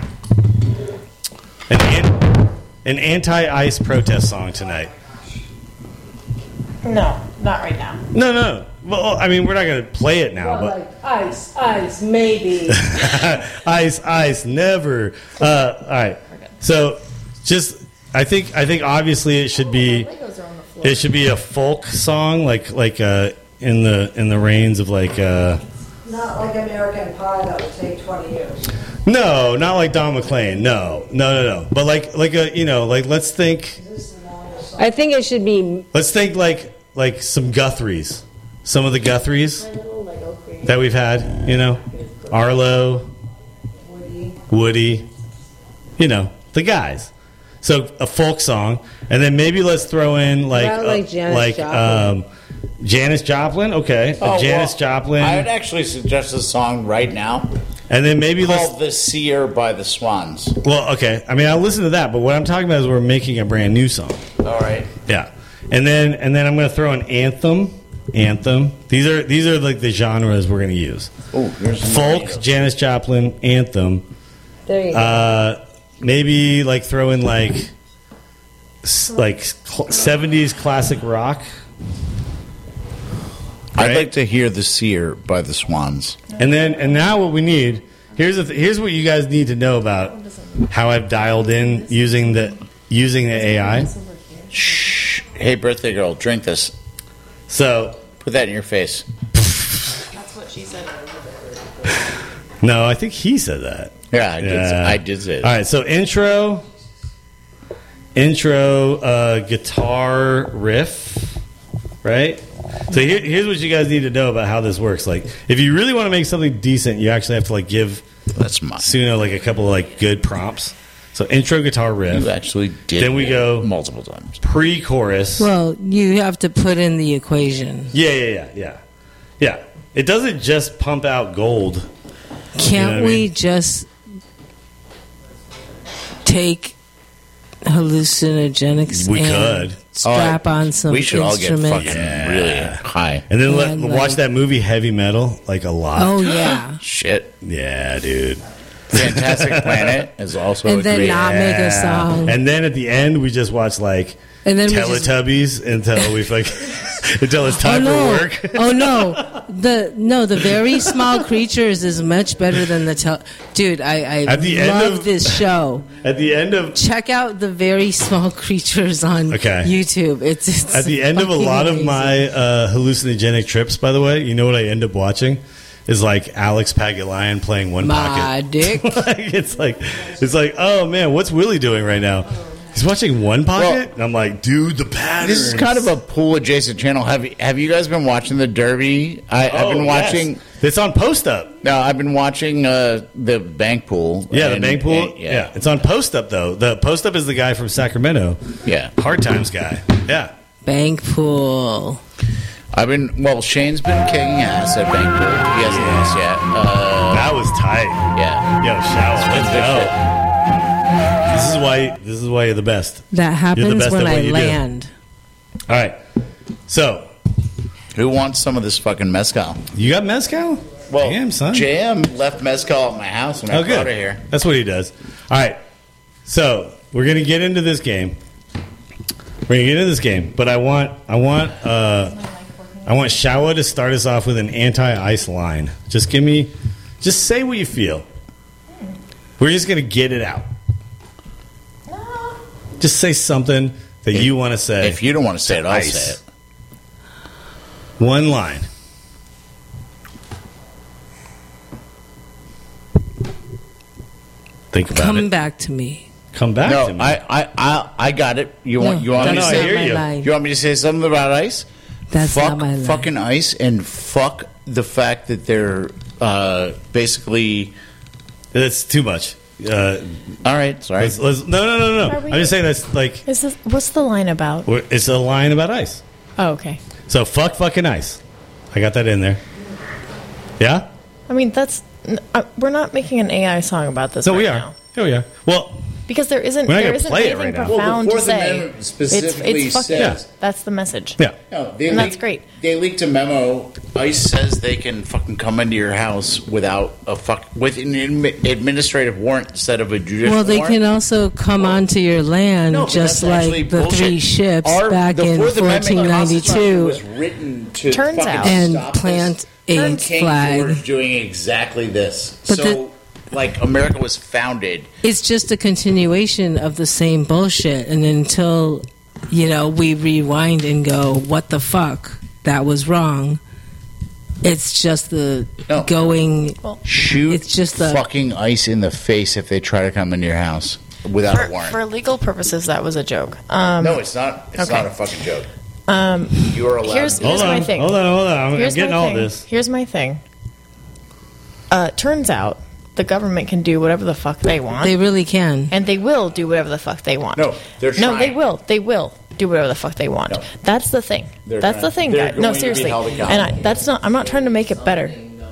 An anti-ice protest song tonight. No, not right now. No. Well, I mean, we're not going to play it now, but like ice, maybe. ice, never. All right. So, just I think obviously it should be a folk song, like in the reigns of like. Not like American Pie that would take 20 years. No, not like Don McLean. No. But like let's think. I think it should be. Let's think like some Guthries, some of the Guthries that we've had. Arlo, Woody, the guys. So a folk song, and then maybe let's throw in Janis Joplin. Okay, Janis Joplin. I would actually suggest a song right now. And then maybe called "The Seer" by the Swans. Well, okay. I mean, I'll listen to that, but what I'm talking about is we're making a brand new song. All right. Yeah, and then I'm going to throw an anthem. These are like the genres we're going to use. Oh, here's folk, Janis Joplin, anthem. There you go. Maybe like throw in like 70s classic rock. Right? I'd like to hear "The Seer" by the Swans. And now what we need, here's what you guys need to know about how I've dialed in using the AI. Shh. Hey, birthday girl, drink this. So put that in your face. That's what she said. No, I think he said that. Yeah, I did say it. All right, so intro guitar riff, right? So here's what you guys need to know about how this works. Like, if you really want to make something decent, you actually have to like give Suno like a couple of like good prompts. So intro guitar riff. You actually did. Then we go multiple times. Pre-chorus. Well, you have to put in the equation. Yeah. It doesn't just pump out gold. Can't we just take hallucinogenics and strap on some we should instruments? all get fucking really high. And then watch that movie Heavy Metal like a lot. Oh, yeah. Shit. Yeah, dude. Fantastic Planet is also and then not make a song. And then at the end, we just watch like Teletubbies until we like until it's time for work. The very small creatures is much better than the dude. I love this show. At the end of check out the very small creatures on YouTube. It's at the end of a lot of my hallucinogenic trips. By the way, you know what I end up watching? Is like Alex Pagulayan playing One Pocket. Dick. It's like, oh man, what's Willie doing right now? He's watching One Pocket, and I'm like, dude, the patterns. This is kind of a pool adjacent channel. Have you guys been watching the Derby? I've been watching. Yes. It's on Post Up. No, I've been watching the bank pool. Yeah, the bank pool. Yeah, it's on Post Up though. The Post Up is the guy from Sacramento. Yeah, Hard Times guy. Yeah, bank pool. Shane's been kicking ass at bank pool. He hasn't lost yet. That was tight. Yeah. Yo, shout out. This is why you're the best. That happens You're the best when at what I you land. Do. All right. So, who wants some of this fucking mezcal? You got mezcal? Well, damn, son. JM left mezcal at my house and I brought it here. That's what he does. All right. So, we're going to get into this game. But I want Shawa to start us off with an anti-ice line. Just say what you feel. We're just going to get it out. Just say something that you want to say. If you don't want to say it, I'll say it. One line. Think about it. Come back to me. Come back to me. I got it. You want me to say you want me to say something about ice? That's not my line. Fucking ice and fuck the fact that they're basically. That's too much. All right, sorry. No. I'm just saying that's like. What's the line about? It's a line about ice. Oh, okay. So fucking ice. I got that in there. Yeah. I mean, we're not making an AI song about this. No, right we are. now. Yeah, we are. Well, because there isn't We're not there gonna isn't play it anything right now. profound Well, to the Fourth say. Amendment specifically It's fuck says- you. That's the message. Yeah. No, And that's great. They leaked a memo. ICE says they can fucking come into your house without with an administrative warrant instead of a judicial Well, they warrant. can also come onto your land, No, but just that's actually like the bullshit. 3 ships back The in Fourth Amendment Constitution 1492, was written to Turns fucking out- and stop plant this. a King flag. George doing exactly this. But So, like, America was founded. It's just a continuation of the same bullshit, and until we rewind and go, "What the fuck? That was wrong." It's just the going. Shoot It's just the fucking ICE in the face if they try to come into your house without a warrant. For legal purposes, that was a joke. No, it's not. It's okay. not a fucking joke. Um, You are allowed. Here's Hold my on, thing. hold on. I'm Here's getting my all thing. this. Here's my thing. Turns out the government can do whatever the fuck they want. They really can, and they will do whatever the fuck they want. No, they're No, they trying. will. They will do whatever the fuck they want. That's the thing. They're That's trying. the thing, They're guys. No, going to be seriously. held And accountable. that's not. I'm not trying to make it better.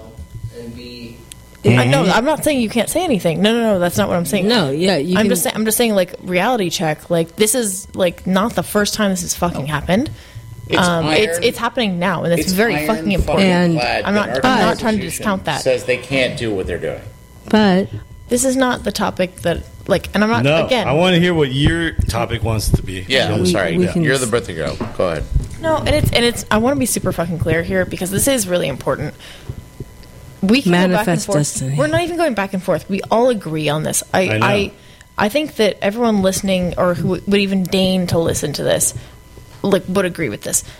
Mm-hmm. No, I'm not saying you can't say anything. No, that's not what I'm saying. No, yeah, you I'm can- just saying, like, reality check. Like, this is like not the first time this has fucking happened. It's happening now, and it's very fucking important. And I'm not trying to discount that. Says they can't do what they're doing. But this is not the topic that, like, and I'm not No, again. I want to hear what your topic wants to be. Yeah, I'm sorry. we can You're s- the birthday girl. Go ahead. No, and it's. I want to be super fucking clear here because this is really important. We can go back and Manifest forth. destiny. We're not even going back and forth. We all agree on this. I know. I think that everyone listening or who would even deign to listen to this, like, would agree with this.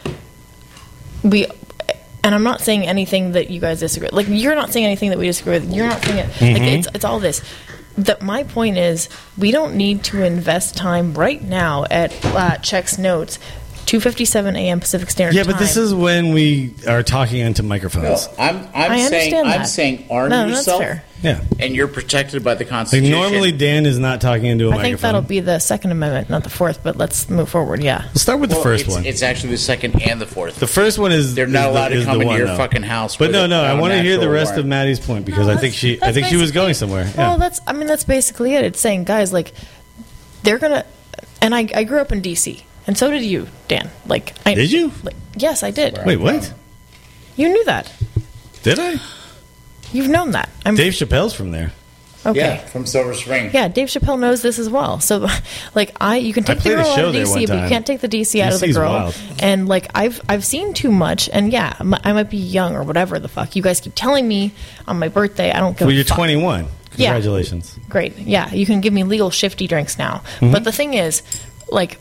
And I'm not saying anything that you guys disagree with. Like, you're not saying anything that we disagree with. You're not saying it. Like, it's all this. My point is, we don't need to invest time right now at Check's Notes, 2:57 a.m. Pacific Standard Yeah, Time. but this is when we are talking into microphones. I'm I saying understand that. I'm saying arm No, that's yourself. fair. Yeah. And you're protected by the Like Constitution. normally, Dan is not talking into a I microphone. think that'll be the Second Amendment, not the Fourth. But let's move forward. Yeah. Let's start with the first it's, one. It's actually the second and the fourth. The first one is They're not is allowed to is come the into one, your though. fucking house. But with no, I want to hear the rest natural of Maddie's point because I think she was going somewhere. Well, Yeah. that's basically it. It's saying, guys, like, they're gonna. And I grew up in D.C. and so did you, Dan. Like, Did you? Like, yes, I did. Wait, what? You knew that. Did I? You've known that. Dave Chappelle's from there. Okay. Yeah, from Silver Spring. Yeah, Dave Chappelle knows this as well. So, like, you can take the played a girl out show of there DC, one but you time. can't take the DC out of the DC's girl. wild. And like, I've seen too much. And yeah, I might be young or whatever the fuck. You guys keep telling me on my birthday. I don't give Well, a you're fuck. 21. Yeah. Congratulations. Great. Yeah, you can give me legal shifty drinks now. Mhm. But the thing is, like,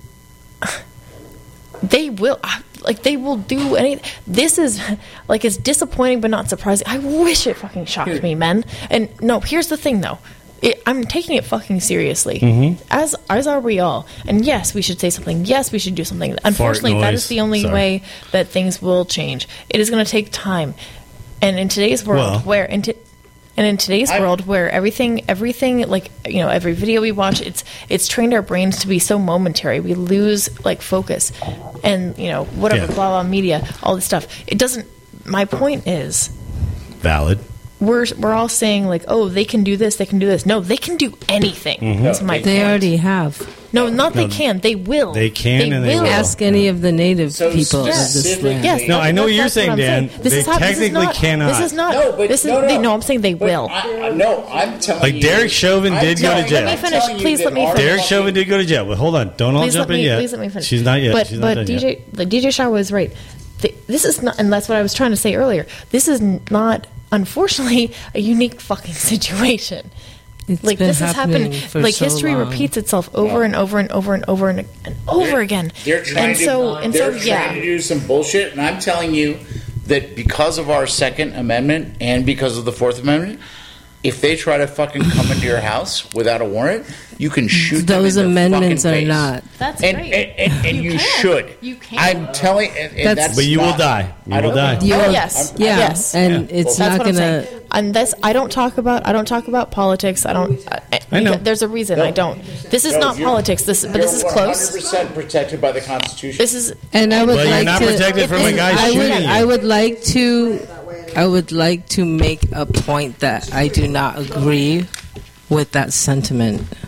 they will do anything. This is like, it's disappointing but not surprising. I wish it fucking shocked me, men. And no, here's the thing though. I'm taking it fucking seriously, Mhm. as are we all. And yes, we should say something. Yes, we should do something. Unfortunately, that noise. is the only Sorry. way that things will change. It is going to take time. And in today's world, Well- in today's world where everything, like, you know, every video we watch, it's trained our brains to be so momentary. We lose, like, focus, and, you know, whatever, Yeah. blah blah media, all this stuff. It doesn't. My point is, Valid. we're all saying, like, oh, they can do this, they can do this. No, they can do anything. Mhm. That's my they point. already have. No, not they No. can. They will. They can and they will. Ask any of the native people of this specifically- land. Yes, No, I know what you're that's saying, I'm Dan. This They is how, technically this is not, cannot. This is not. No, but this is. no. No, I'm saying they will. I'm telling Like you. Derek Chauvin I'm did go to telling- jail. Let me I'm finish. telling you Please that let me our finish. Derek Chauvin did go to jail. But hold on. Don't all Please jump let in me. yet. Please let me finish. She's not yet. But She's not done DJ, yet. the DJ Shaw was right. This is not, and that's what I was trying to say earlier. This is not, unfortunately, a unique fucking situation. It's Like, been this has happened. happening for Like, so history long. repeats itself over and over and over and over and over again. They're trying and to. so and they're so trying yeah. to do some bullshit, and I'm telling you that because of our Second Amendment and because of the Fourth Amendment, if they try to fucking come into your house without a warrant, you can shoot them Those in the amendments fucking are face. not. That's And, great. and you should. You can. I'm telling. And that's But you will not- die. You I don't will die. know. You Oh, will- yes. Yeah. Yes. And it's That's not what I'm gonna. saying. And this, I don't talk about politics. I don't. I know. There's a reason I don't. This is No, not you're- politics. This is You're close. 100% protected by the Constitution. This is. And I would But you're like not to. protected from a and guy I would. shooting you. I would like to. I would like to make a point that I do not agree with that sentiment.